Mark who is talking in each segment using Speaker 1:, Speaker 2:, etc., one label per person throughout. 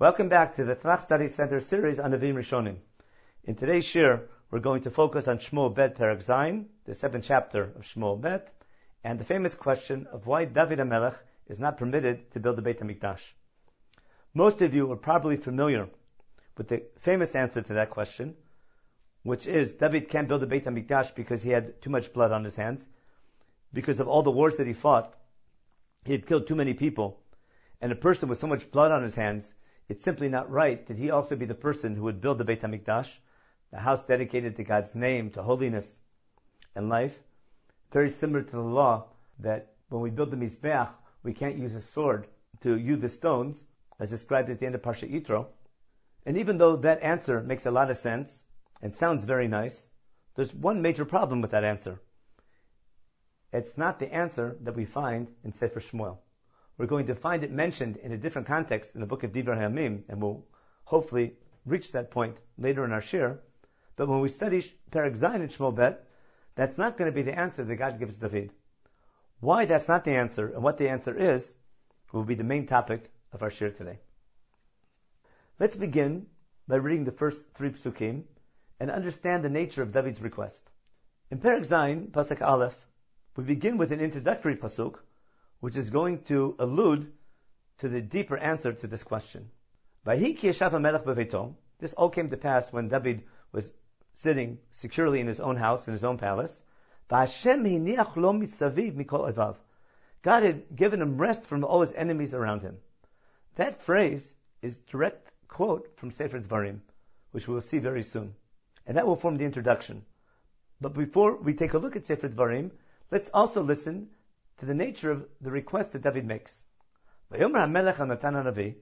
Speaker 1: Welcome back to the Tanakh Study Center series on Nevi'im Rishonim. In today's shir, we're going to focus on Shmuel Bet Perek Zayin, the 7th chapter of Shmuel Bet, and the famous question of why David HaMelech is not permitted to build the Beit HaMikdash. Most of you are probably familiar with the famous answer to that question, which is David can't build the Beit HaMikdash because he had too much blood on his hands. Because of all the wars that he fought, he had killed too many people. And a person with so much blood on his hands, it's simply not right that he also be the person who would build the Beit HaMikdash, the house dedicated to God's name, to holiness and life. Very similar to the law that when we build the Mizbeach, we can't use a sword to hew the stones, as described at the end of Parshat Yitro. And even though that answer makes a lot of sense and sounds very nice, there's one major problem with that answer. It's not the answer that we find in Sefer Shmuel. We're going to find it mentioned in a different context in the book of Divrei Hayamim, and we'll hopefully reach that point later in our shir. But when we study Perek Zayin in Shmuel Bet, that's not going to be the answer that God gives David. Why that's not the answer, and what the answer is, will be the main topic of our shir today. Let's begin by reading the first 3 psukim and understand the nature of David's request. In Perek Zayin, Pasuk Aleph, we begin with an introductory pasuk, which is going to allude to the deeper answer to this question. Vayhi ki yeshav hamelech beveito. This all came to pass when David was sitting securely in his own house, in his own palace. V'Hashem hiniach lo mitzaviv mikol evav. God had given him rest from all his enemies around him. That phrase is direct quote from Sefer Dvarim, which we will see very soon. And that will form the introduction. But before we take a look at Sefer Dvarim, let's also listen to the nature of the request that David makes. Vayomer HaMelech HaNatan HaNavi.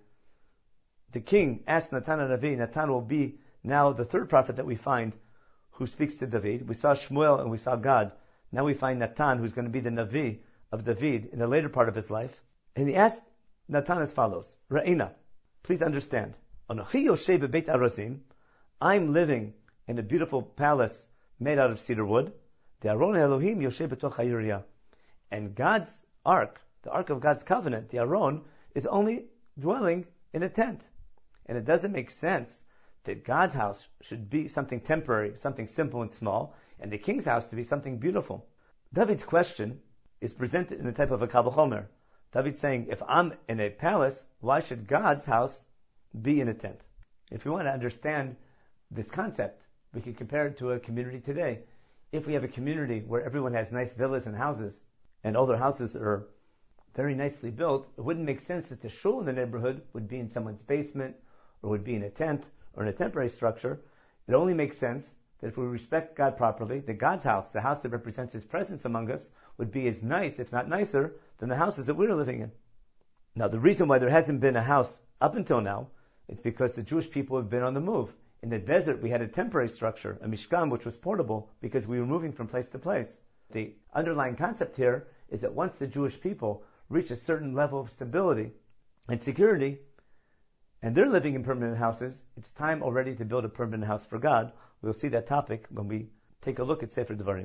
Speaker 1: The king asked Natan HaNavi. Natan will be now the third prophet that we find who speaks to David. We saw Shmuel and we saw God. Now we find Natan, who's going to be the Navi of David in the later part of his life. And he asked Natan as follows. Ra'ina, please understand. Anochi yoshei bebeit arozim. I'm living in a beautiful palace made out of cedar wood. The Aron Elohim yoshei betoch ha'yiriyah. And God's ark, the ark of God's covenant, the Aron, is only dwelling in a tent. And it doesn't make sense that God's house should be something temporary, something simple and small, and the king's house to be something beautiful. David's question is presented in the type of a Kal V'chomer. David's saying, if I'm in a palace, why should God's house be in a tent? If we want to understand this concept, we can compare it to a community today. If we have a community where everyone has nice villas and houses, and all their houses are very nicely built, it wouldn't make sense that the shul in the neighborhood would be in someone's basement, or would be in a tent, or in a temporary structure. It only makes sense that if we respect God properly, that God's house, the house that represents His presence among us, would be as nice, if not nicer, than the houses that we're living in. Now, the reason why there hasn't been a house up until now is because the Jewish people have been on the move. In the desert, we had a temporary structure, a mishkan, which was portable, because we were moving from place to place. The underlying concept here is that once the Jewish people reach a certain level of stability and security, and they're living in permanent houses, it's time already to build a permanent house for God. We'll see that topic when we take a look at Sefer Dvarim.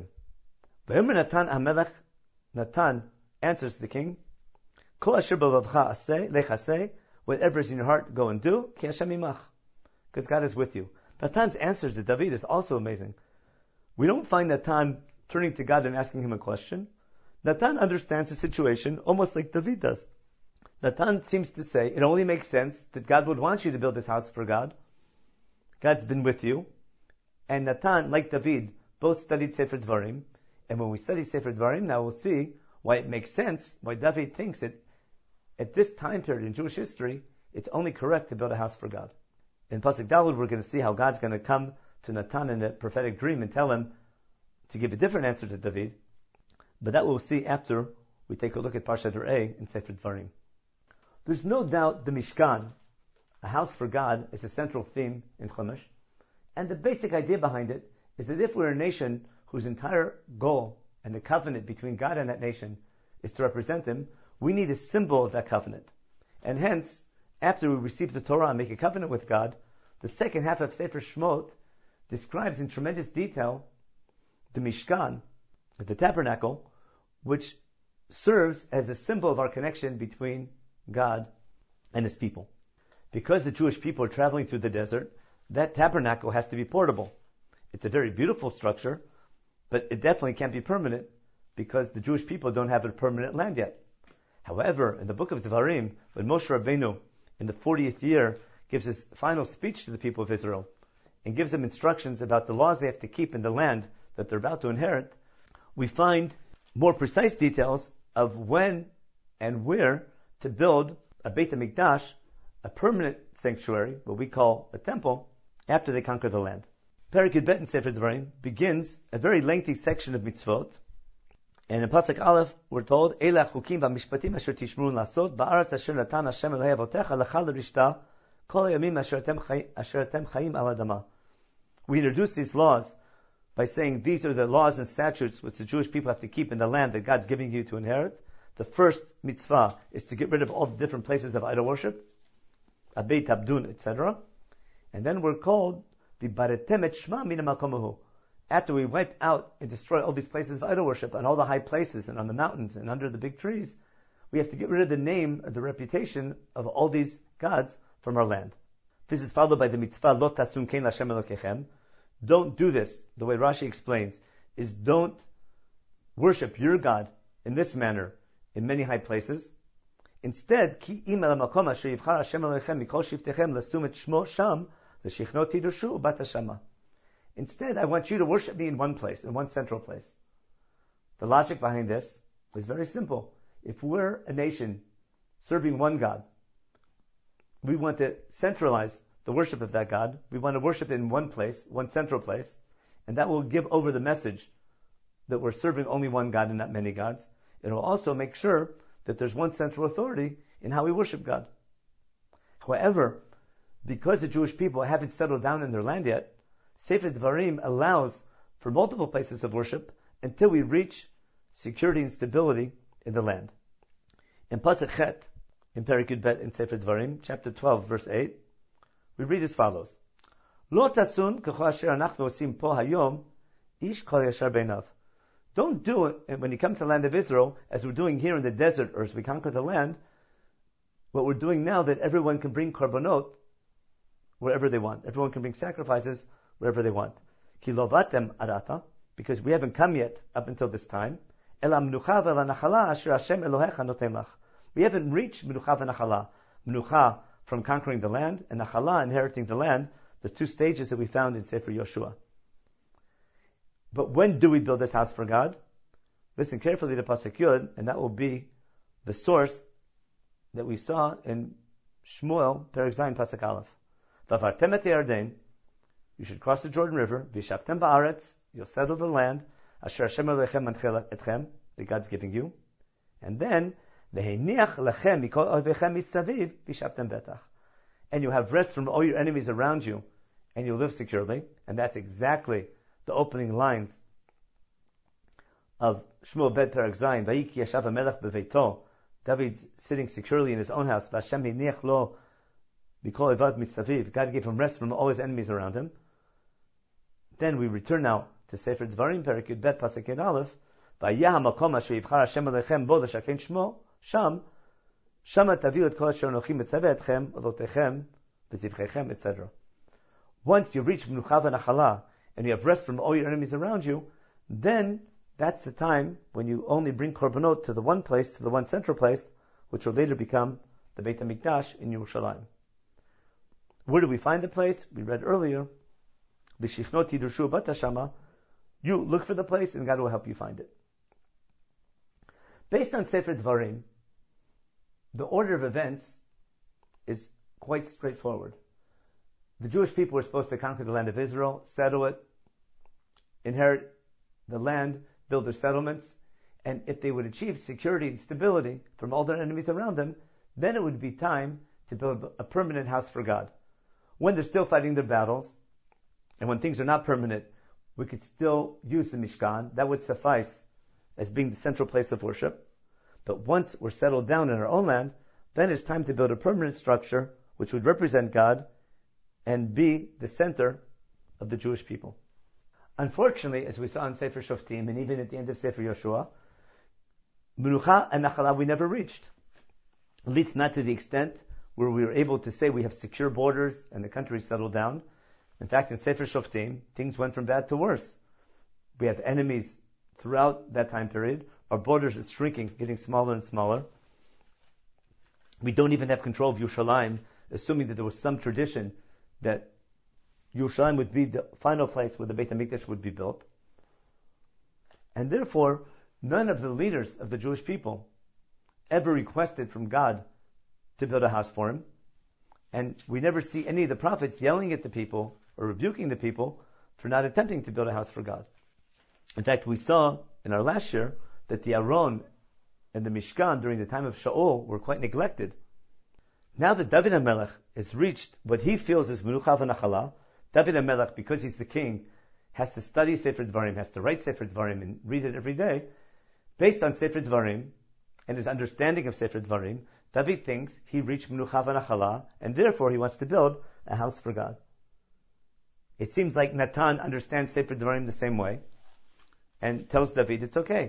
Speaker 1: Natan answers the king, Kol asher b'levavcha aseh, lech aseh, whatever is in your heart, go and do, ki Hashem imach, because God is with you. Natan's answers to David is also amazing. We don't find Natan turning to God and asking him a question. Natan understands the situation almost like David does. Natan seems to say, it only makes sense that God would want you to build this house for God. God's been with you. And Natan, like David, both studied Sefer Dvarim. And when we study Sefer Dvarim, now we'll see why it makes sense, why David thinks that at this time period in Jewish history, it's only correct to build a house for God. In Pasuk Daled, we're going to see how God's going to come to Natan in a prophetic dream and tell him to give a different answer to David. But that we'll see after we take a look at Parshat Re'eh in Sefer Dvarim. There's no doubt the Mishkan, a house for God, is a central theme in Chumash. And the basic idea behind it is that if we're a nation whose entire goal and the covenant between God and that nation is to represent Him, we need a symbol of that covenant. And hence, after we receive the Torah and make a covenant with God, the second half of Sefer Shmot describes in tremendous detail the Mishkan, the tabernacle, which serves as a symbol of our connection between God and His people. because the Jewish people are traveling through the desert, that tabernacle has to be portable. It's a very beautiful structure, but it definitely can't be permanent because the Jewish people don't have a permanent land yet. However, in the book of Devarim, when Moshe Rabbeinu, in the 40th year, gives his final speech to the people of Israel and gives them instructions about the laws they have to keep in the land that they're about to inherit, we find more precise details of when and where to build a Beit HaMikdash, a permanent sanctuary, what we call a temple, after they conquer the land. Perek Yud in Sefer Devarim begins a very lengthy section of mitzvot, and in Pasuk Aleph we're told, Eila chukim v'mishpatim asher tishmurun lasot ba'aretz asher natan Hashem Elokei avotecha lecha l'rishta kol hayamim asher atem chayim al adama. We introduce these laws by saying these are the laws and statutes which the Jewish people have to keep in the land that God's giving you to inherit. The first mitzvah is to get rid of all the different places of idol worship, Abeit Abdun, etc. And then we're called the Baretem et Shma min ha'makom. After we wipe out and destroy all these places of idol worship on all the high places and on the mountains and under the big trees, we have to get rid of the name and the reputation of all these gods from our land. This is followed by the mitzvah Lo tasun kein l'Hashem Elokechem. Don't do this. The way Rashi explains is don't worship your God in this manner in many high places. Instead, ki im el hamakom asher yivchar Hashem Elokechem mikol shiftechem lasum et shmo sham l'shichnot tidushu bat hashama. Instead, I want you to worship me in one place, in one central place. The logic behind this is very simple. If we're a nation serving one God, we want to centralize the worship of that God. We want to worship in one place, one central place, and that will give over the message that we're serving only one God and not many gods. It will also make sure that there's one central authority in how we worship God. However, because the Jewish people haven't settled down in their land yet, Sefer Devarim allows for multiple places of worship until we reach security and stability in the land. In Pasuk Chet, in Perek Yud Bet in Sefer Devarim, chapter 12, verse 8, we read as follows: Lo tasun k'cho asher anachnu osim po hayom, ish kol yashar beinav. Don't do it when you come to the land of Israel, as we're doing here in the desert, or as we conquer the land, what we're doing now, that everyone can bring korbanot wherever they want. Everyone can bring sacrifices wherever they want. Ki lo vatem arata, because we haven't come yet up until this time. Ela menucha ve'la nachala asher Hashem Elohecha noten lach. We haven't reached menucha ve'nachala. Menucha from conquering the land, and nachala, inheriting the land, the two stages that we found in Sefer Yoshua. But when do we build this house for God? Listen carefully to Pasuk Yud, and that will be the source that we saw in Shmuel, Perek Zayin, Pasuk Aleph. Vavartem et Yarden, you should cross the Jordan River, v'yishaptem ba'aretz, you'll settle the land, asher Hashem Elohechem manchel etchem, that God's giving you, and then v'heiniach lechem mikol ovechem misaviv, v'yishaptem betach, and you have rest from all your enemies around you, and you live securely. And that's exactly the opening lines of Shmuel Bet Perek Zayin. Vayiki yashav hamelech beveito. David's sitting securely in his own house. V'Hashem heiniach lo mikol ovav misaviv. God gave him rest from all his enemies around him. Then we return now to Sefer Devarim, Perek Yud Bet, Pasuk Yud Aleph. Vayah hamakom asher yivchar Hashem Elohechem bo l'shaken shmo sham shama taviu et kol asher anochi metzaveh etchem olotechem v'zivchechem, etc. Once you reach menucha v'nachala and you have rest from all your enemies around you, then that's the time when you only bring korbanot to the one place, to the one central place, which will later become the Beit HaMikdash in Yerushalayim. Where do we find the place? We read earlier, B'shichnot tidushu bat hashama. You look for the place and God will help you find it. Based on Sefer Devarim, the order of events is quite straightforward. The Jewish people were supposed to conquer the land of Israel, settle it, inherit the land, build their settlements, and if they would achieve security and stability from all their enemies around them, then it would be time to build a permanent house for God. When they're still fighting their battles, and when things are not permanent, we could still use the Mishkan. That would suffice as being the central place of worship. But once we're settled down in our own land, then it's time to build a permanent structure which would represent God and be the center of the Jewish people. Unfortunately, as we saw in Sefer Shoftim, and even at the end of Sefer Yoshua, Menucha and Nachala we never reached. At least not to the extent where we were able to say we have secure borders and the country settled down. In fact, in Sefer Shoftim, things went from bad to worse. We have enemies throughout that time period. Our borders is shrinking, getting smaller and smaller. We don't even have control of Yerushalayim, assuming that there was some tradition that Yerushalayim would be the final place where the Beit HaMikdash would be built. And therefore, none of the leaders of the Jewish people ever requested from God to build a house for him. And we never see any of the prophets yelling at the people or rebuking the people for not attempting to build a house for God. In fact, we saw in our last year that the Aron and the Mishkan during the time of Shaul were quite neglected. Now that David HaMelech has reached what he feels is Menucha v'Nachala, David HaMelech, because he's the king, has to study Sefer Dvarim, has to write Sefer Dvarim and read it every day. Based on Sefer Dvarim and his understanding of Sefer Dvarim, David thinks he reached Menucha v'Nachala, and therefore he wants to build a house for God. It seems like Natan understands Sefer Dvarim the same way and tells David it's okay.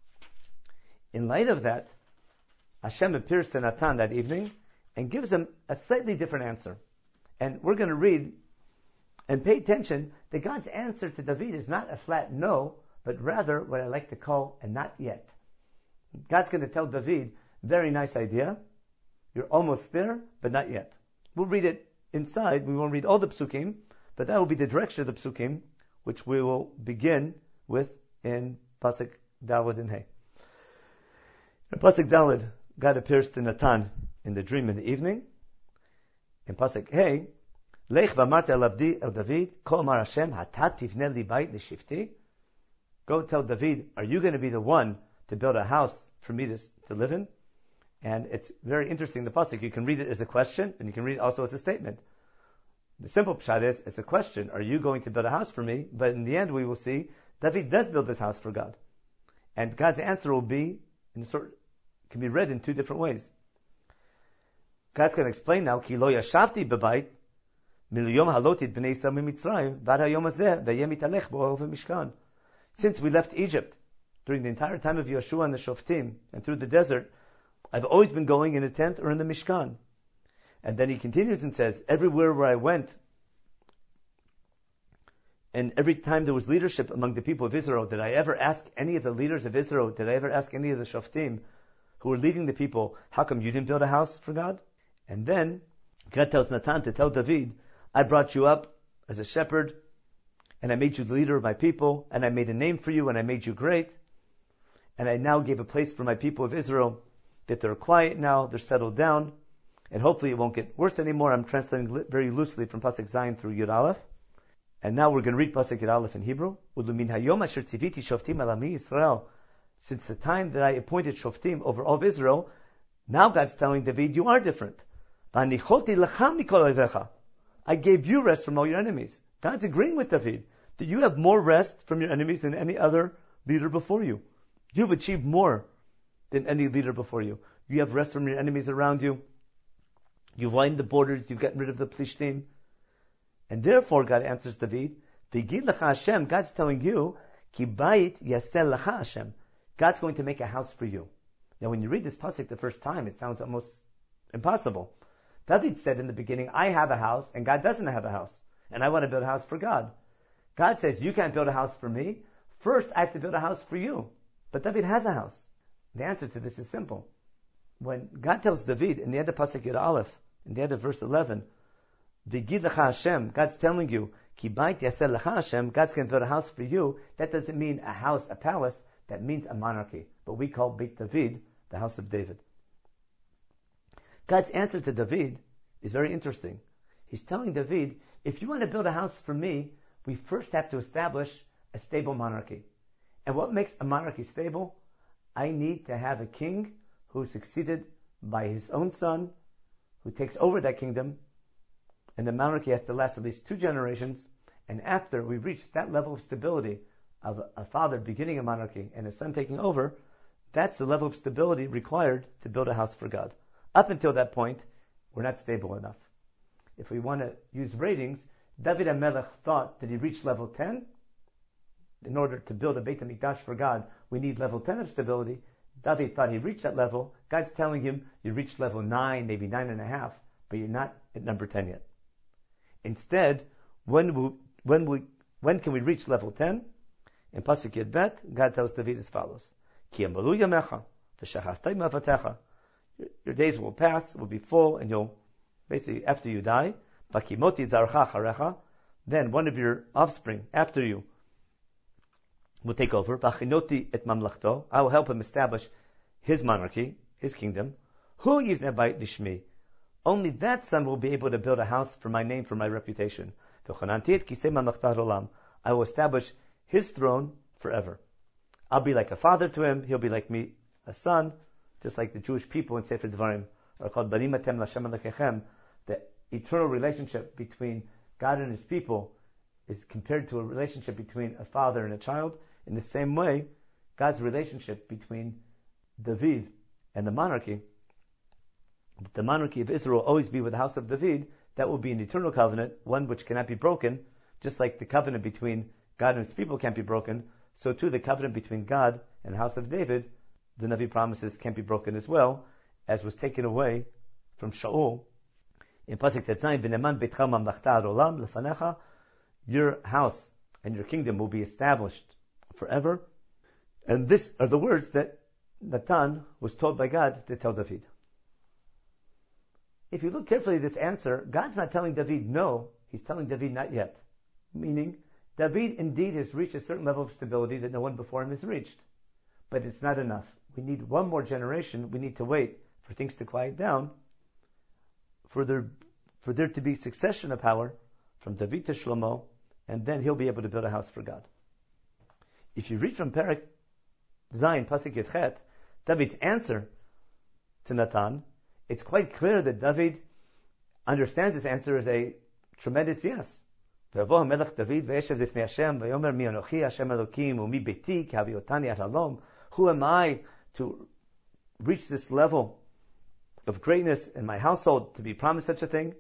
Speaker 1: In light of that, Hashem appears to Natan that evening and gives him a slightly different answer. And we're going to read and pay attention that God's answer to David is not a flat no, but rather what I like to call a not yet. God's going to tell David, very nice idea. You're almost there, but not yet. We'll read it inside. We won't read all the psukim, but that will be the direction of the psukim, which we will begin with in Pasuk Daled and Hey. In Pasuk Daled, God appears to Natan in the dream in the evening. In Pasuk Hey, Lech v'amarta el David, Ko amar Hashem, hatat tivne li bayit l'shifti. Go tell David, are you going to be the one to build a house for me to live in? And it's very interesting, the pasuk. You can read it as a question, and you can read it also as a statement. The simple pshat is, it's a question, are you going to build a house for me? But in the end, we will see, David does build this house for God. And God's answer will be, can be read in two different ways. God's going to explain now, Ki lo yashavti b'bayit, milyom halotit b'nei Yisrael mitzrayim, vad hayom hazeh, v'yeh mitalech bo'ov v'mishkan. Since we left Egypt, during the entire time of Yeshua and the Shoftim, and through the desert, I've always been going in a tent or in the Mishkan. And then he continues and says, everywhere where I went, and every time there was leadership among the people of Israel, did I ever ask any of the leaders of Israel, did I ever ask any of the Shoftim who were leading the people, how come you didn't build a house for God? And then God tells Natan to tell David, I brought you up as a shepherd, and I made you the leader of my people, and I made a name for you, and I made you great, and I now gave a place for my people of Israel, that they're quiet now, they're settled down, and hopefully it won't get worse anymore. I'm translating very loosely from Pasuk Zayin through Yud Aleph. And now we're going to read Pasuk Yud Aleph in Hebrew. Ulumin hayom asher tziviti shoftim al ami Yisrael. Since the time that I appointed shoftim over all of Israel, now God's telling David, you are different. V'anicholti lecha mikol oivecha. I gave you rest from all your enemies. God's agreeing with David that you have more rest from your enemies than any other leader before you. You've achieved more than any leader before you. You have rest from your enemies around you. You've widened the borders. You've gotten rid of the Plishtim. And therefore, God answers David, V'gid lecha Hashem, God's telling you, Ki bayit yaseh lecha Hashem. God's going to make a house for you. Now, when you read this pasuk the first time, it sounds almost impossible. David said in the beginning, I have a house, and God doesn't have a house. And I want to build a house for God. God says, you can't build a house for me. First, I have to build a house for you. But David has a house. The answer to this is simple. When God tells David in the end of Pasuk Yud Aleph, in the end of verse 11, V'gid lecha Hashem, God's telling you, Ki bayit yaseh lecha Hashem, God's going to build a house for you. That doesn't mean a house, a palace. That means a monarchy. But we call Beit David the house of David. God's answer to David is very interesting. He's telling David, if you want to build a house for me, we first have to establish a stable monarchy. And what makes a monarchy stable? I need to have a king who is succeeded by his own son, who takes over that kingdom, and the monarchy has to last at least 2 generations. And after we reach that level of stability of a father beginning a monarchy and a son taking over, that's the level of stability required to build a house for God. Up until that point, we're not stable enough. If we want to use ratings, David HaMelech thought that he reached level 10. In order to build a Beit HaMikdash for God, we need level 10 of stability. David thought he reached that level. God's telling him, you reached level 9, maybe 9.5. but you're not at number 10 yet. Instead, when can we reach level 10? In Pasuk Yud Bet, God tells David as follows: Ki amalu yamecha v'shachachtai ma'avatecha. Your days will pass, will be full, and you'll basically, after you die, v'kimoti zarcha charecha, then one of your offspring after you will take over. V'achinoti et mamlachto, I will help him establish his monarchy, his kingdom. Hu yivnei bayit lishmi, only that son will be able to build a house for my name, for my reputation. V'chonanti et kisei mamlachto harolam, I will establish his throne forever. I'll be like a father to him, he'll be like me, a son, just like the Jewish people in Sefer Devarim are called Banim Atem L'Hashem Elokechem. The eternal relationship between God and his people is compared to a relationship between a father and a child. In the same way, God's relationship between David and the monarchy of Israel will always be with the house of David. That will be an eternal covenant, one which cannot be broken, just like the covenant between God and his people can't be broken. So too, the covenant between God and the house of David, the Navi promises, can't be broken as well, as was taken away from Shaul. In Pasuk Tetzayin, V'neman beitcha mamlachta arolam lefanecha, your house and your kingdom will be established forever. And these are the words that Natan was told by God to tell David. If you look carefully at this answer, God's not telling David no, he's telling David not yet. Meaning, David indeed has reached a certain level of stability that no one before him has reached. But it's not enough. We need one more generation. We need to wait for things to quiet down, for there to be succession of power from David to Shlomo, and then he'll be able to build a house for God. If you read from Perek Zayin, Pasuk Yud Chet, David's answer to Natan, it's quite clear that David understands this answer as a tremendous yes. ויבוא המלך דוד וישב לפני השם ויאמר מי אנוכי השם אלוקים ומי ביתי כי הביא אותני עד הלום. Who am I to reach this level of greatness in my household to be promised such a thing?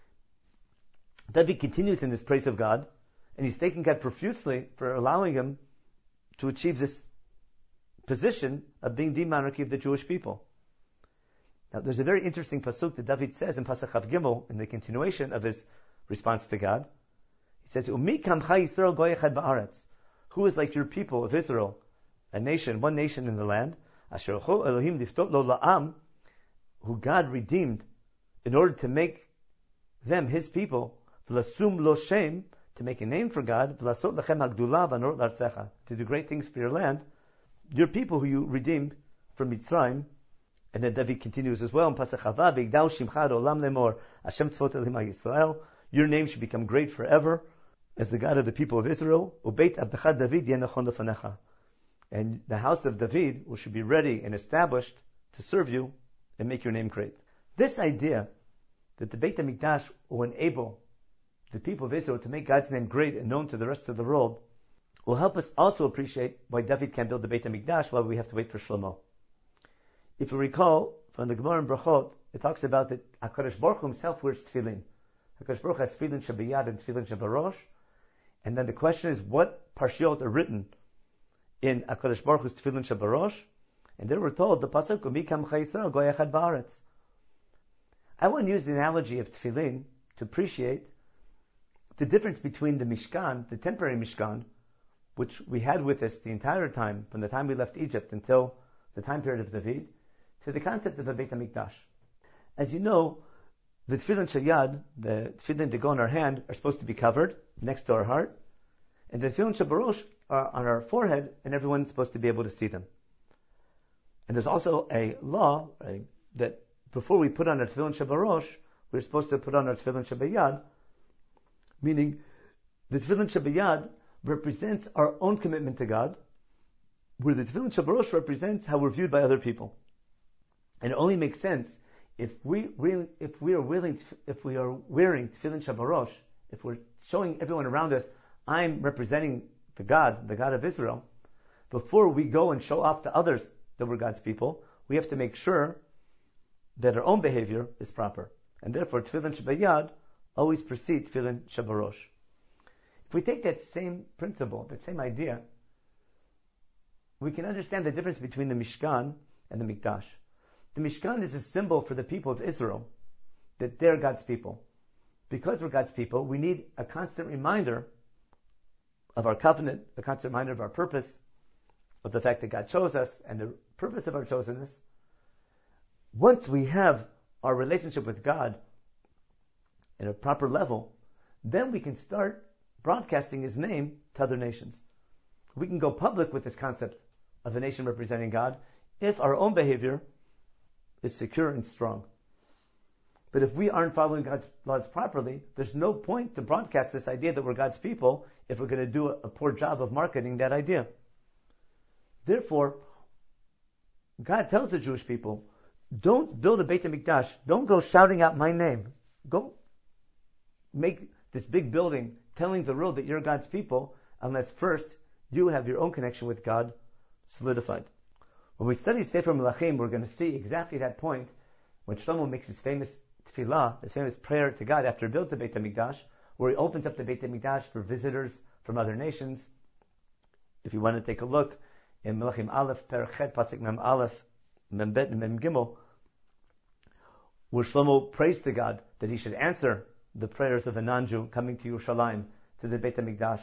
Speaker 1: David continues in this praise of God, and he's thanking God profusely for allowing him to achieve this position of being the monarchy of the Jewish people. Now, there's a very interesting pasuk that David says in Pasuk Chav Gimel in the continuation of his response to God. He says, Umi kamcha Yisrael goy echad ba'aretz. Who is like your people of Israel, a nation, one nation in the land, asher cho Elohim liftot lo la'am, who God redeemed in order to make them his people, v'lasum lo shem, to make a name for God, v'lasot lechem hagdula v'anorot l'artzecha, to do great things for your land, your people who you redeemed from Mitzrayim. And then David continues as well in Pasuk Chava, v'igdal shimcha ad olam lemor, Hashem tzvot Elohim ha'Yisrael, your name should become great forever, as the God of the people of Israel. Ubeit abdecha David yeh nachon lefanecha, and the house of David should be ready and established to serve you and make your name great. This idea that the Beit HaMikdash will enable the people of Israel to make God's name great and known to the rest of the world will help us also appreciate why David can't build the Beit HaMikdash, why we have to wait for Shlomo. If you recall from the Gemara in Brachot, it talks about that HaKadosh Baruch Hu himself wears tefillin. HaKadosh Baruch Hu has tefillin shabiyad and tefillin shabarosh. And then the question is, what parshiot are written in HaKadosh Baruch Hu's tefillin shabarosh? And then we're told, the pasuk, Mikam Chayisrael goy echad ba'aretz. I want to use the analogy of tefillin to appreciate the difference between the Mishkan, the temporary Mishkan, which we had with us the entire time, from the time we left Egypt until the time period of David, to the concept of a Beit HaMikdash. As you know, the tefillin shayad, the tefillin that go on our hand, are supposed to be covered next to our heart, and the tefillin shabarosh are on our forehead, and everyone's supposed to be able to see them. And there's also a law that before we put on our tefillin shabarosh, we're supposed to put on our tefillin shabayad, meaning the tefillin shabayad represents our own commitment to God, where the tefillin shabarosh represents how we're viewed by other people. And it only makes sense if we are wearing tefillin shabarosh, if we're showing everyone around us, I'm representing the God of Israel. Before we go and show off to others that we're God's people, we have to make sure that our own behavior is proper. And therefore, tefillin shabayad always precedes tefillin shabarosh. If we take that same principle, that same idea, we can understand the difference between the Mishkan and the Mikdash. The Mishkan is a symbol for the people of Israel, that they're God's people. Because we're God's people, we need a constant reminder of our covenant, a constant reminder of our purpose, of the fact that God chose us and the purpose of our chosenness. Once we have our relationship with God at a proper level, then we can start broadcasting His name to other nations. We can go public with this concept of a nation representing God if our own behavior is secure and strong. But if we aren't following God's laws properly, there's no point to broadcast this idea that we're God's people if we're going to do a poor job of marketing that idea. Therefore, God tells the Jewish people, don't build a Beit HaMikdash. Don't go shouting out my name. Go make this big building telling the world that you're God's people unless first you have your own connection with God solidified. When we study Sefer Melachim, we're going to see exactly that point when Shlomo makes his famous tefillah, his famous prayer to God after he builds the Beit HaMikdash, where he opens up the Beit HaMikdash for visitors from other nations. If you want to take a look in Melachim Aleph, Perek Chet, Pasuk Mem Aleph, Mem Bet, and Mem Gimel, where Shlomo prays to God that he should answer the prayers of a non-Jew coming to Yerushalayim, to the Beit HaMikdash,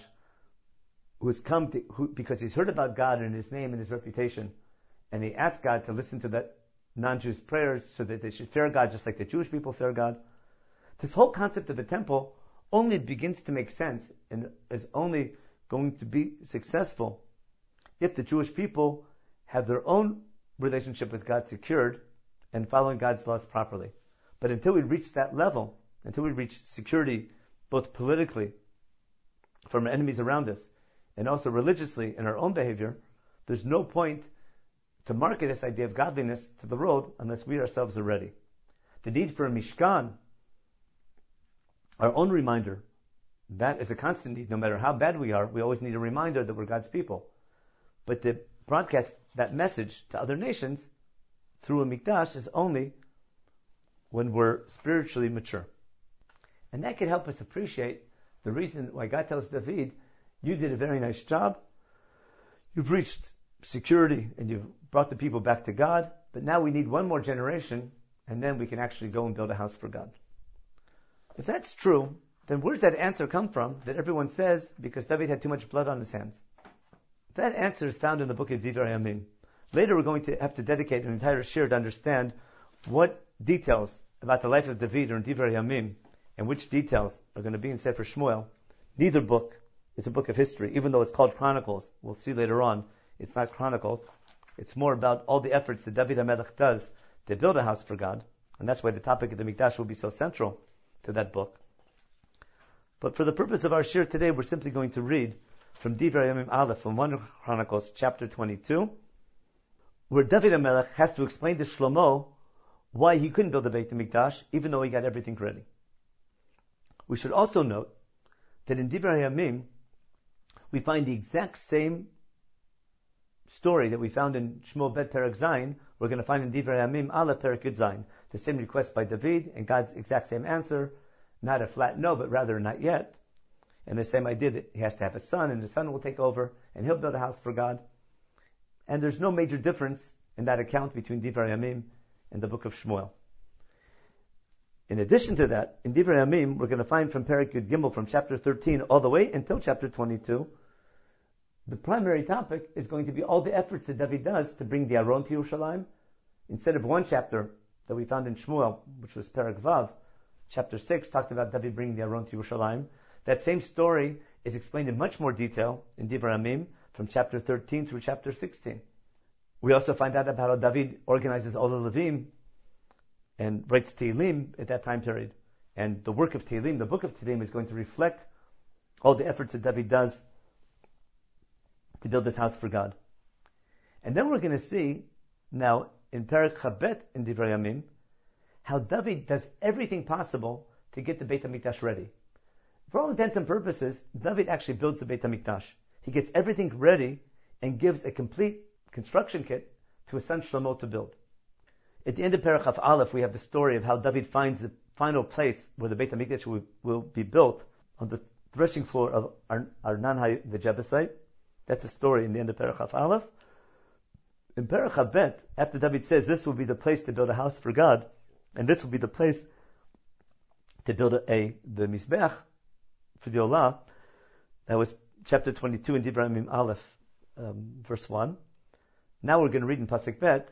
Speaker 1: because he's heard about God and His name and His reputation, and he asked God to listen to that non-Jews' prayers so that they should fear God just like the Jewish people fear God. This whole concept of the temple only begins to make sense and is only going to be successful if the Jewish people have their own relationship with God secured and following God's laws properly. But until we reach that level, until we reach security both politically from enemies around us and also religiously in our own behavior, there's no point to market this idea of godliness to the world unless we ourselves are ready. The need for a Mishkan, our own reminder, that is a constant need. No matter how bad we are, we always need a reminder that we're God's people. But to broadcast that message to other nations through a Mikdash is only when we're spiritually mature. And that can help us appreciate the reason why God tells David, you did a very nice job. You've reached security and you've brought the people back to God, but now we need one more generation and then we can actually go and build a house for God. If that's true, then where does that answer come from that everyone says because David had too much blood on his hands? That answer is found in the book of Divrei Hayamim. Later we're going to have to dedicate an entire shir to understand what details about the life of David are in Divrei Hayamim and which details are going to be in Sefer Shmuel. Neither book is a book of history, even though it's called Chronicles. We'll see later on, it's not Chronicles. It's more about all the efforts that David HaMelech does to build a house for God. And that's why the topic of the Mikdash will be so central to that book. But for the purpose of our shir today, we're simply going to read from Divrei Hayamim Aleph, from 1 Chronicles, chapter 22, where David HaMelech has to explain to Shlomo why he couldn't build the Beit HaMikdash, even though he got everything ready. We should also note that in Divrei Hayamim, we find the exact same story that we found in Shmuel Bet Perek Zayin, we're going to find in Divrei Hayamim Aleph Perek Yud Zayin. The same request by David, and God's exact same answer, not a flat no, but rather not yet. And the same idea that he has to have a son, and the son will take over, and he'll build a house for God. And there's no major difference in that account between Divrei Hayamim and the book of Shmuel. In addition to that, in Divrei Hayamim, we're going to find from Perek Yud Gimel, from chapter 13 all the way until chapter 22, the primary topic is going to be all the efforts that David does to bring the Aron to Yerushalayim. Instead of one chapter that we found in Shmuel, which was Perek Vav, chapter 6 talked about David bringing the Aron to Yerushalayim. That same story is explained in much more detail in Divrei Hayamim from chapter 13 through chapter 16. We also find out about how David organizes all the Levim and writes Tehillim at that time period. And the work of Tehillim, the book of Tehillim, is going to reflect all the efforts that David does to build this house for God. And then we're going to see now in Perek Chabet in Divrei Hayamim how David does everything possible to get the Beit HaMikdash ready. For all intents and purposes, David actually builds the Beit HaMikdash. He gets everything ready and gives a complete construction kit to his son Shlomo to build. At the end of Perek Chaf Aleph, we have the story of how David finds the final place where the Beit HaMikdash will be built on the threshing floor of Arnan the Jebusite. That's a story in the end of Perek Chaf Aleph. In Perek Bet, after David says this will be the place to build a house for God, and this will be the place to build the Mizbeach for the Olah. That was chapter 22 in Divrei Yamim Aleph, verse 1. Now we're going to read in Pasuk Bet.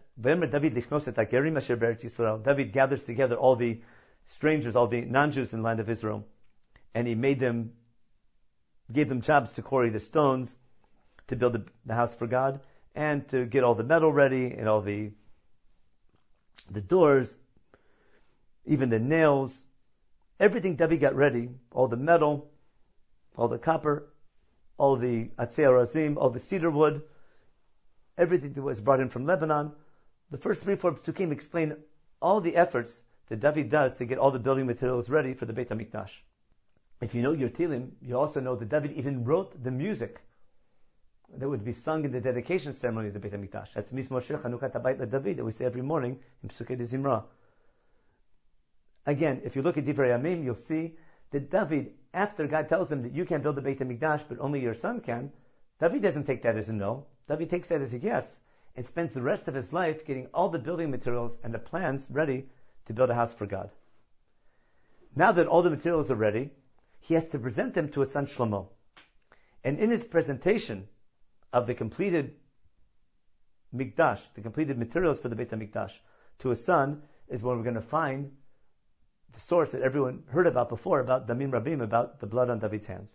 Speaker 1: David gathers together all the strangers, all the non-Jews in the land of Israel, and he gave them jobs to quarry the stones, to build the house for God, and to get all the metal ready, and all the doors, even the nails, everything David got ready, all the metal, all the copper, all the atzei arazim, all the cedar wood, everything that was brought in from Lebanon. The first 3-4 psukim explain all the efforts that David does to get all the building materials ready for the Beit HaMikdash. If you know your Tehillim, you also know that David even wrote the music that would be sung in the dedication ceremony of the Beit HaMikdash. That's Mizmor Shir Chanukat HaBayit LaDavid that we say every morning in Psukei de Zimra. Again, if you look at Divrei Yamim, you'll see that David, after God tells him that you can't build the Beit HaMikdash, but only your son can, David doesn't take that as a no. David takes that as a yes, and spends the rest of his life getting all the building materials and the plans ready to build a house for God. Now that all the materials are ready, he has to present them to his son Shlomo. And in his presentation of the completed Mikdash, the completed materials for the Beit HaMikdash, to his son, is when we're going to find the source that everyone heard about before, about Damim Rabim, about the blood on David's hands.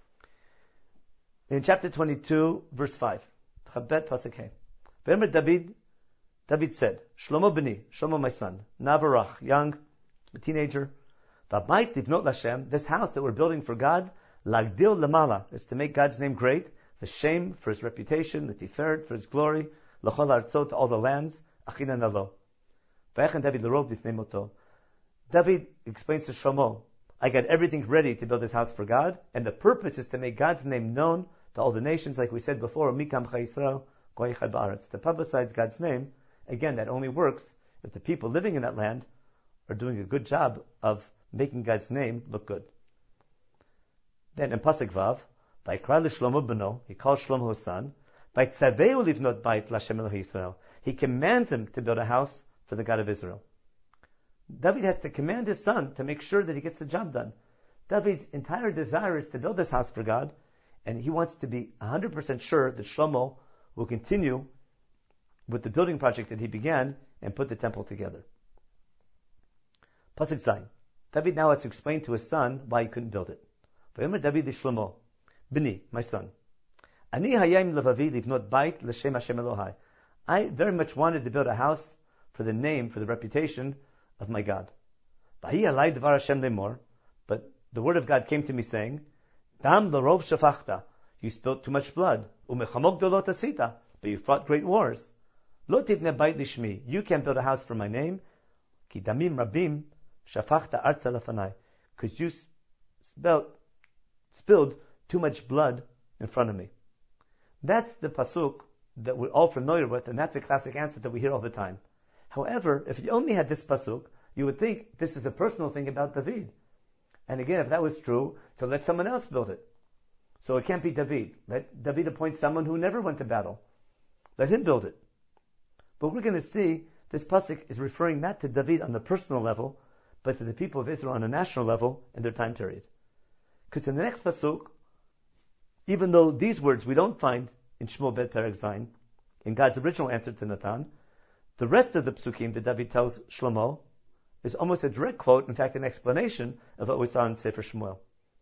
Speaker 1: In chapter 22, verse 5, Chabet Pasuk Hey. V'emer David said, Shlomo b'ni, Shlomo my son, Navarach, young, a teenager, V'abayit livnot l'Hashem, this house that we're building for God, Lagdil Lamala, is to make God's name great, the shame for his reputation, the tiferet for his glory, L'chol artzot, to all the lands, Achina nalo. V'echen David l'rov l'ifnei moto. David explains to Shlomo, I got everything ready to build this house for God, and the purpose is to make God's name known to all the nations, like we said before, Mikam Chayisrael, Goy Chad Ba'aretz, to publicize God's name. Again, that only works if the people living in that land are doing a good job of making God's name look good. Then in Pasuk Vav, Vayikra l'Shlomo b'no, he calls Shlomo his son, Vaytzaveu livnot bayit l'Hashem Elohei Yisrael, he commands him to build a house for the God of Israel. David has to command his son to make sure that he gets the job done. David's entire desire is to build this house for God, and he wants to be 100% sure that Shlomo will continue with the building project that he began and put the temple together. Pasuk Zayin. David now has to explain to his son why he couldn't build it. V'yomer David Shlomo, B'ni, my son, Ani hayim levavi livnot bayit l'shem Hashem Elohai. I very much wanted to build a house for the name, for the reputation of my God. But the word of God came to me saying, Dam l'rov shafachta, you spilled too much blood. Umechamok dolot asita, but you fought great wars. Lo tivne bayit lishmi, you can't build a house for my name. Ki damim rabim shafachta arza lafanai, because you spilled too much blood in front of me. That's the pasuk that we're all familiar with, and that's a classic answer that we hear all the time. However, if you only had this pasuk, you would think this is a personal thing about David. And again, if that was true, so let someone else build it. So it can't be David. Let David appoint someone who never went to battle. Let him build it. But we're going to see this pasuk is referring not to David on the personal level, but to the people of Israel on a national level in their time period. Because in the next pasuk, even though these words we don't find in Shmuel Bet Perek Zayin, in God's original answer to Natan, the rest of the psukim that David tells Shlomo is almost a direct quote, in fact an explanation of what we saw in Sefer Shmuel.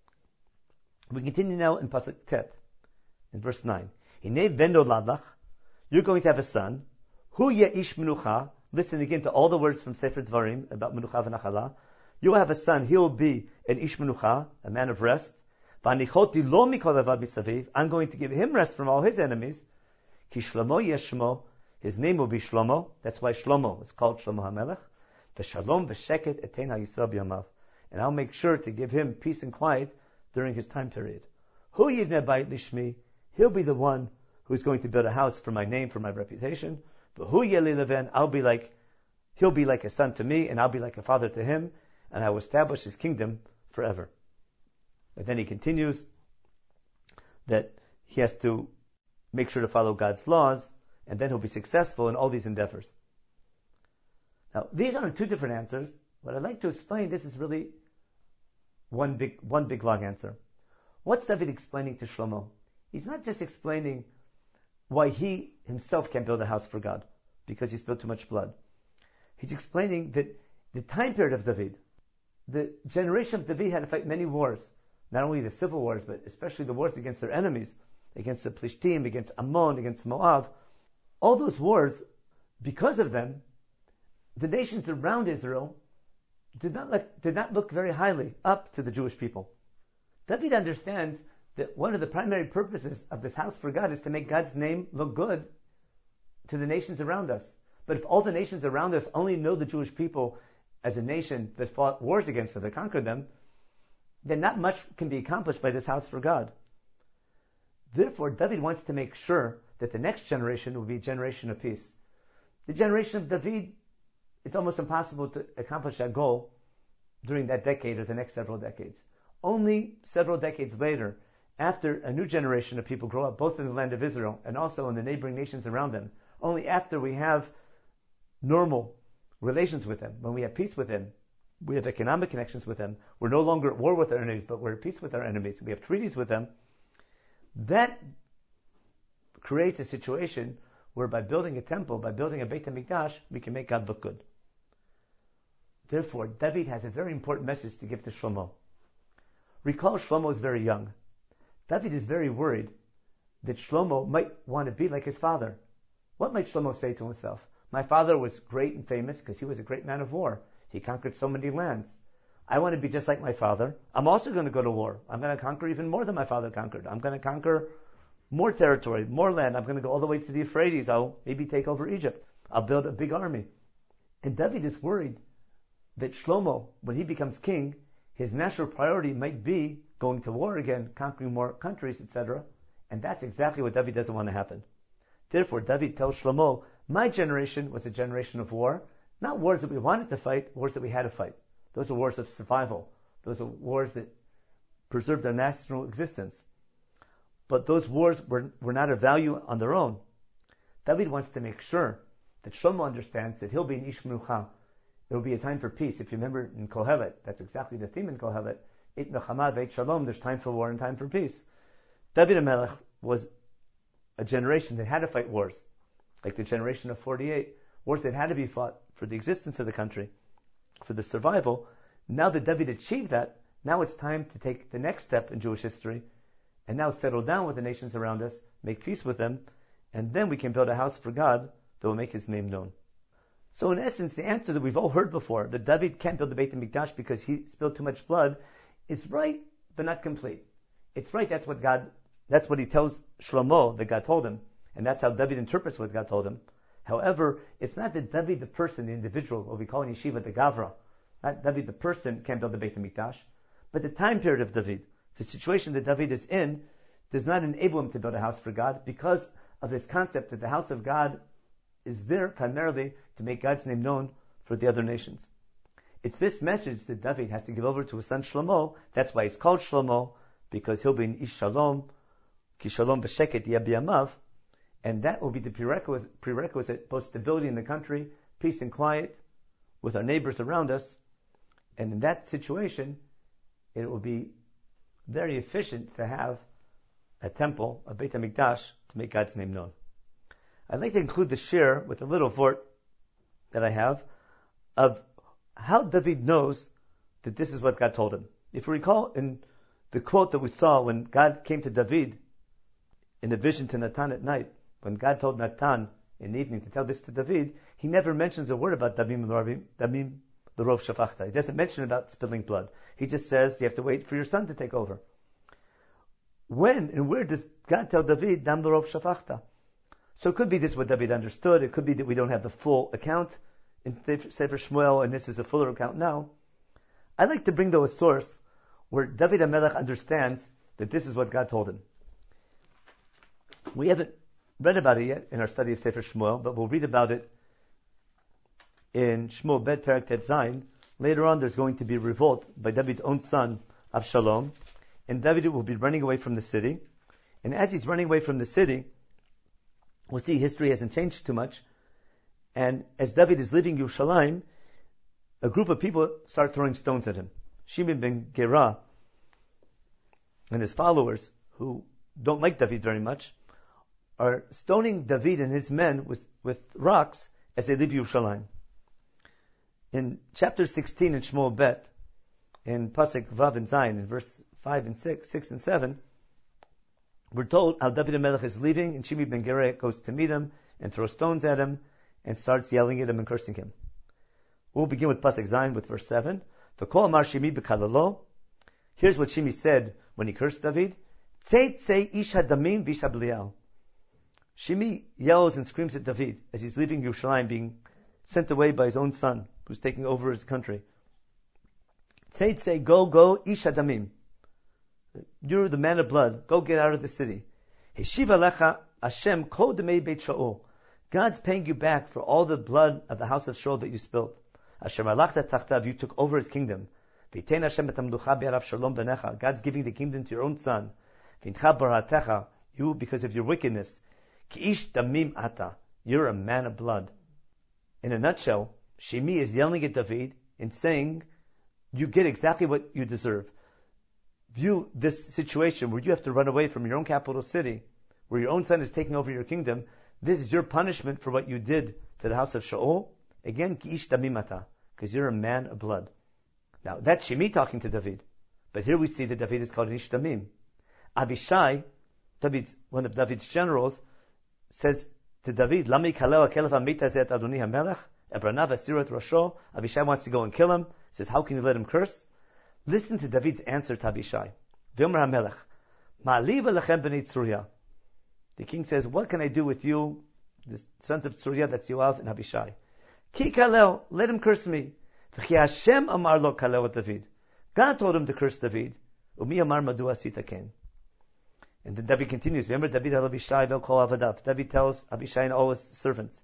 Speaker 1: We continue now in Pasuk Tet, in verse 9. Hinei vendo ladlach, you're going to have a son, hu ye'ish menucha, listen again to all the words from Sefer Dvarim about menucha v'nachala. You will have a son, he will be an ish menucha, a man of rest. V'anichoti lo mikol avad misaviv, I'm going to give him rest from all his enemies. Ki Shlomo yeshmo, his name will be Shlomo, that's why Shlomo is called Shlomo HaMelech. V'shalom v'sheket etein ha'yisrael b'yamav, and I'll make sure to give him peace and quiet during his time period. Hu yivneh bayit lishmi, he'll be the one who's going to build a house for my name, for my reputation. V'hu yeli leven, he'll be like a son to me, and I'll be like a father to him, and I will establish his kingdom forever. But then he continues that he has to make sure to follow God's laws, and then he'll be successful in all these endeavors. Now, these are two different answers. What I'd like to explain, this is really one big long answer. What's David explaining to Shlomo? He's not just explaining why he himself can't build a house for God, because he spilled too much blood. He's explaining that the time period of David, the generation of David had to fight many wars, not only the civil wars, but especially the wars against their enemies, against the Plishtim, against Ammon, against Moab. All those wars, because of them, the nations around Israel did not look very highly up to the Jewish people. David understands that one of the primary purposes of this house for God is to make God's name look good to the nations around us. But if all the nations around us only know the Jewish people as a nation that fought wars against them, that conquered them, then not much can be accomplished by this house for God. Therefore, David wants to make sure that the next generation will be a generation of peace. The generation of David, it's almost impossible to accomplish that goal during that decade or the next several decades. Only several decades later, after a new generation of people grow up, both in the land of Israel and also in the neighboring nations around them, only after we have normal relations with them, when we have peace with them, we have economic connections with them, we're no longer at war with our enemies, but we're at peace with our enemies, we have treaties with them, that creates a situation where by building a temple, by building a Beit HaMikdash, we can make God look good. Therefore, David has a very important message to give to Shlomo. Recall, Shlomo is very young. David is very worried that Shlomo might want to be like his father. What might Shlomo say to himself? My father was great and famous because he was a great man of war. He conquered so many lands. I want to be just like my father. I'm also going to go to war. I'm going to conquer even more than my father conquered. I'm going to conquer more territory, more land. I'm going to go all the way to the Euphrates. I'll maybe take over Egypt. I'll build a big army. And David is worried that Shlomo, when he becomes king, his national priority might be going to war again, conquering more countries, etc. And that's exactly what David doesn't want to happen. Therefore, David tells Shlomo, my generation was a generation of war, not wars that we wanted to fight, wars that we had to fight. Those are wars of survival. Those are wars that preserved our national existence. But those wars were not of value on their own. David wants to make sure that Shlomo understands that he'll be an Ish Menucha. It will be a time for peace. If you remember in Kohelet, that's exactly the theme in Kohelet. It Mechama Veit Shalom, there's time for war and time for peace. David HaMelech was a generation that had to fight wars, like the generation of 48, wars that had to be fought for the existence of the country, for the survival. Now that David achieved that, now it's time to take the next step in Jewish history, and now settle down with the nations around us, make peace with them, and then we can build a house for God that will make His name known. So in essence, the answer that we've all heard before, that David can't build the Beit HaMikdash because he spilled too much blood, is right, but not complete. It's right, that's what he tells Shlomo that God told him, and that's how David interprets what God told him. However, it's not that David the person, the individual, what we call in Yeshiva the Gavra, not David the person can't build the Beit HaMikdash, but the time period of David, the situation that David is in, does not enable him to build a house for God because of this concept that the house of God is there primarily to make God's name known for the other nations. It's this message that David has to give over to his son Shlomo. That's why he's called Shlomo, because he'll be an Ish Shalom, Ki Shalom V'Sheket Yabiyamav, and that will be the prerequisite, both stability in the country, peace and quiet with our neighbors around us. And in that situation, it will be very efficient to have a temple, a Beit HaMikdash, to make God's name known. I'd like to include the share with a little vort that I have of how David knows that this is what God told him. If you recall in the quote that we saw when God came to David in a vision to Natan at night, when God told Natan in the evening to tell this to David, he never mentions a word about Damim l'Rov Shafachta. He doesn't mention about spilling blood. He just says you have to wait for your son to take over. When and where does God tell David Dam l'Rov Shafachta? So it could be this is what David understood. It could be that we don't have the full account in Sefer Shmuel, and this is a fuller account now. I'd like to bring though a source where David HaMelech understands that this is what God told him. We haven't read about it yet in our study of Sefer Shmuel, but we'll read about it in Shmuel Bet Perek Tet Zayin. Later on, there's going to be a revolt by David's own son, Avshalom, and David will be running away from the city. And as he's running away from the city, we'll see history hasn't changed too much. And as David is leaving Yerushalayim, a group of people start throwing stones at him. Shimei ben Gera and his followers, who don't like David very much, are stoning David and his men with rocks as they leave Yerushalayim. In chapter 16 in Shmuel Bet, in Pasuk Vav and Zayin, in verse 5 and 6 and 7, we're told how David HaMelech is leaving, and Shimei ben Gera goes to meet him and throws stones at him and starts yelling at him and cursing him. We'll begin with Pasuk Zayin with verse 7. V'kol amar Shimei b'kalalo. Here's what Shimei said when he cursed David. Tzei tzei ish hadamim v'ish hablial. Shimei yells and screams at David as he's leaving Yerushalayim, being sent away by his own son, who's taking over his country. Tzei tzei, go, ish hadamim. You're the man of blood. Go get out of the city. Heshiv alecha Hashem kol demei beit Shaul. God's paying you back for all the blood of the house of Shaul that you spilled. Asher malachta tachtav, you took over his kingdom. V'itein Hashem et hamlucha bi'arav shalom v'necha. God's giving the kingdom to your own son. V'incha baratecha, you, because of your wickedness. Ki ish damim ata, you're a man of blood. In a nutshell, Shimei is yelling at David and saying, you get exactly what you deserve. View this situation where you have to run away from your own capital city, where your own son is taking over your kingdom. This is your punishment for what you did to the house of Shaul. Again, ki ish damim ata, because you're a man of blood. Now, that's Shimei talking to David. But here we see that David is called an ish damim. Abishai, one of David's generals, says to David, Lami kaleo akelef amita zet adoni hamelech, ebranav asirat rosho. Abishai wants to go and kill him. Says, how can you let him curse? Listen to David's answer to Abishai. V'yomer hamelech, ma'ali v'lechem b'nei Tzuria. The king says, what can I do with you, the sons of Tzuria, that's Yoav and Abishai? Ki kaleo, let him curse me. V'chi Hashem amar lo kaleo David. God told him to curse David. Umi amar madu asita ken. And then David continues. Remember, David al Abishai vel kol avadav. David tells Abishai and all his servants,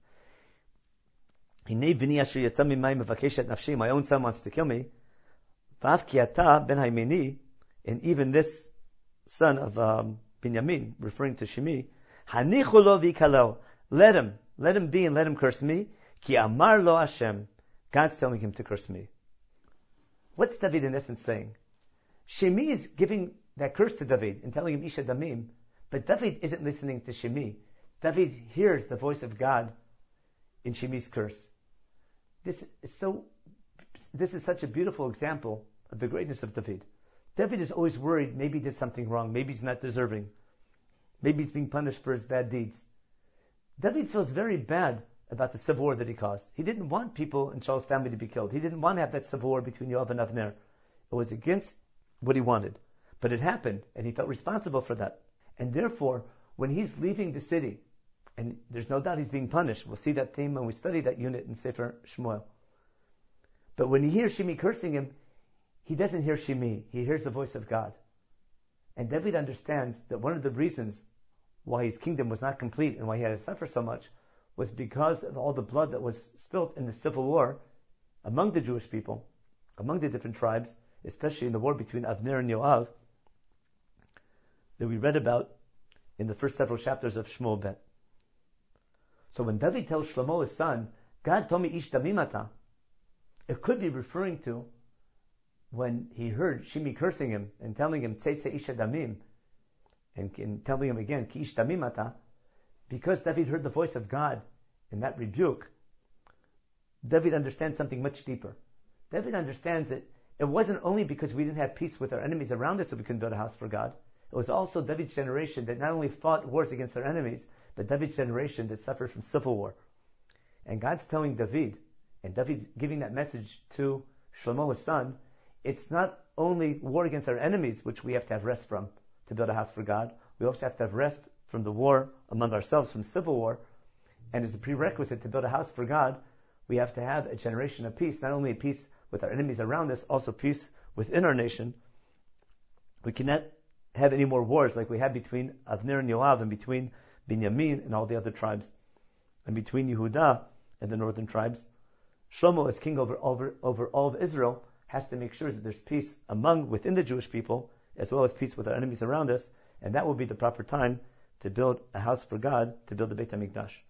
Speaker 1: Hinei v'ni asher yatsa mimayim mevakeshet nafshi. My own son wants to kill me. V'av ki ata ben haimeni. And even this son of Binyamin, referring to Shimei, hanichu lo v'kaleo. Let him be and let him curse me. Ki amar lo Hashem. God's telling him to curse me. What's David in essence saying? Shimei is giving that curse to David and telling him Isha Damim, but David isn't listening to Shimei. David hears the voice of God in Shimei's curse. This is such a beautiful example of the greatness of David. David is always worried maybe he did something wrong, maybe he's not deserving, maybe he's being punished for his bad deeds. David feels very bad about the civil war that he caused. He didn't want people in Shaul's family to be killed. He didn't want to have that civil war between Yoav and Avner. It was against what he wanted. But it happened, and he felt responsible for that. And therefore, when he's leaving the city, and there's no doubt he's being punished, we'll see that theme when we study that unit in Sefer Shmuel. But when he hears Shimei cursing him, he doesn't hear Shimei. He hears the voice of God. And David understands that one of the reasons why his kingdom was not complete and why he had to suffer so much was because of all the blood that was spilt in the civil war among the Jewish people, among the different tribes, especially in the war between Avner and Yoav, that we read about in the first several chapters of Shmuel Bet. So when David tells Shlomo, his son, God told me ish damimata, it could be referring to when he heard Shimei cursing him and telling him tzei ish damim, and telling him again ki ish damimata, because David heard the voice of God in that rebuke. David understands something much deeper. David understands that it wasn't only because we didn't have peace with our enemies around us that we couldn't build a house for God. It was also David's generation that not only fought wars against their enemies, but David's generation that suffered from civil war. And God's telling David, and David giving that message to Shlomo, his son, it's not only war against our enemies, which we have to have rest from to build a house for God. We also have to have rest from the war among ourselves, from civil war. And as a prerequisite to build a house for God, we have to have a generation of peace, not only peace with our enemies around us, also peace within our nation. We cannot have any more wars like we had between Avner and Yoav, and between Binyamin and all the other tribes, and between Yehuda and the northern tribes. Shlomo, as king over all of Israel, has to make sure that there's peace within the Jewish people, as well as peace with our enemies around us, and that will be the proper time to build a house for God, to build the Beit HaMikdash.